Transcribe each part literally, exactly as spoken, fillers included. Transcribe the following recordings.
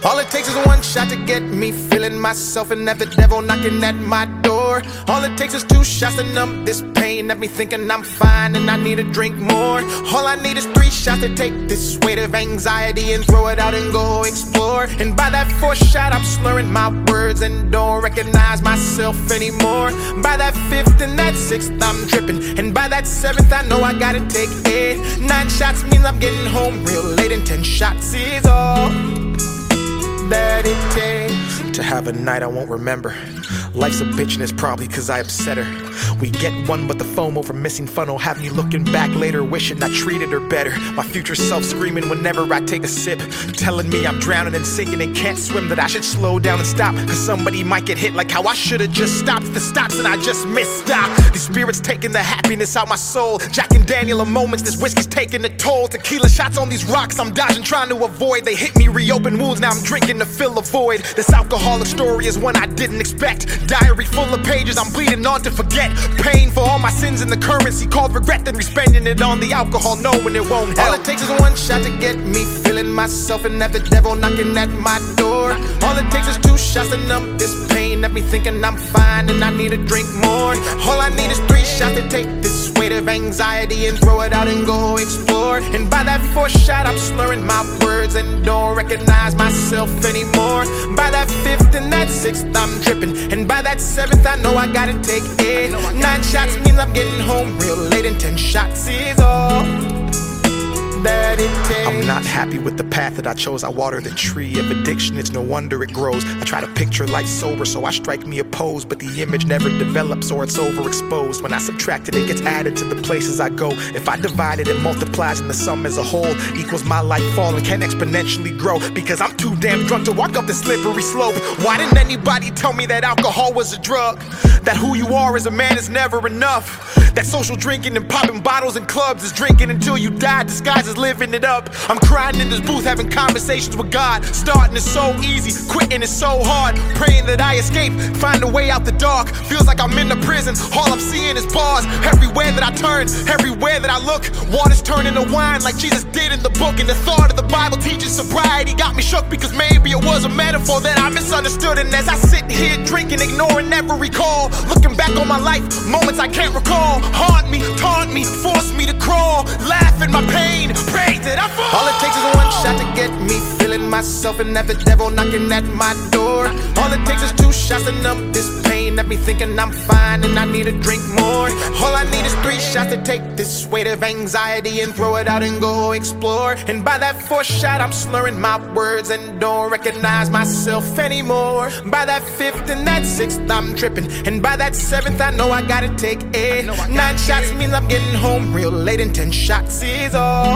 All it takes is one shot to get me feeling myself and have the devil knocking at my door. All it takes is two shots to numb this pain, have me thinking I'm fine and I need to drink more. All I need is three shots to take this weight of anxiety and throw it out and go explore. And by that fourth shot I'm slurring my words and don't recognize myself anymore. By that fifth and that sixth I'm tripping, and by that seventh I know I gotta take eight. Nine shots means I'm getting home real late, and ten shots is all that it takes to have a night I won't remember. Life's a bitch and it's probably cause I upset her. We get one but the FOMO for missing fun will have me looking back later wishing I treated her better. My future self screaming whenever I take a sip, telling me I'm drowning and sinking and can't swim, that I should slow down and stop cause somebody might get hit like how I should've just stopped the stops and I just missed. Stop. These spirits taking the happiness out my soul. Jack and Daniel in moments, this whiskey's taking a toll. Tequila shots on these rocks I'm dodging trying to avoid. They hit me, reopen wounds, now I'm drinking to fill a void. This alcoholic story is one I didn't expect. Diary full of pages I'm bleeding on to forget. Paying for all my sins in the currency called regret, then re-spending it on the alcohol knowing it won't help. All it takes is one shot to get me feeling myself and have the devil knocking at my door. All it takes is two shots to numb this pain, have me thinking I'm fine and I need to drink more. All I need is three shots to take this weight of anxiety and throw it out and go explore. And by that fourth shot I'm slurring my words and don't recognize myself anymore. By that fifth and that sixth I'm tripping, and by that seventh I know I gotta take eight. Nine shots means I'm getting home real late, and ten shots is all that it takes. I'm not happy with the path that I chose. I water the tree of addiction, it's no wonder it grows. I try to picture life sober, so I strike me a pose, but the image never develops or it's overexposed. When I subtract it, it gets added to the places I go. If I divide it, it multiplies and the sum as a whole equals my life falling, can exponentially grow. Because I'm too damn drunk to walk up the slippery slope. Why didn't anybody tell me that alcohol was a drug? That who you are as a man is never enough? That social drinking and popping bottles in clubs is drinking until you die, disguised as living it up. I'm crying in this booth, having conversations with God. Starting is so easy, quitting is so hard. Praying that I escape, find a way out the dark. Feels like I'm in the prison, all I'm seeing is bars. Everywhere that I turn, everywhere that I look, water's turning to wine like Jesus did in the book. And the thought of the Bible teaching sobriety got me shook, because maybe it was a metaphor that I misunderstood. And as I sit here drinking, ignoring every call, looking back on my life, moments I can't recall, haunt me, taunt me, force me to crawl, laugh at my pain, pray that I fall. All it takes is one shot to get me feeling myself and have the devil knocking at my door. All it takes is two shots to numb this pain, have me thinking I'm fine and I need to drink more. All I need is three shots to take this weight of anxiety and throw it out and go explore. And by that fourth shot I'm slurring my words and don't recognize myself anymore. By that fifth and that sixth I'm tripping, and by that seventh I know I gotta take eight. Nine shots means I'm getting home real late, and ten shots is all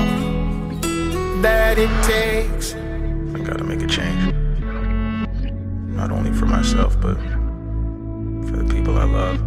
that it takes. I gotta make a change. Not only for myself, but for the people I love.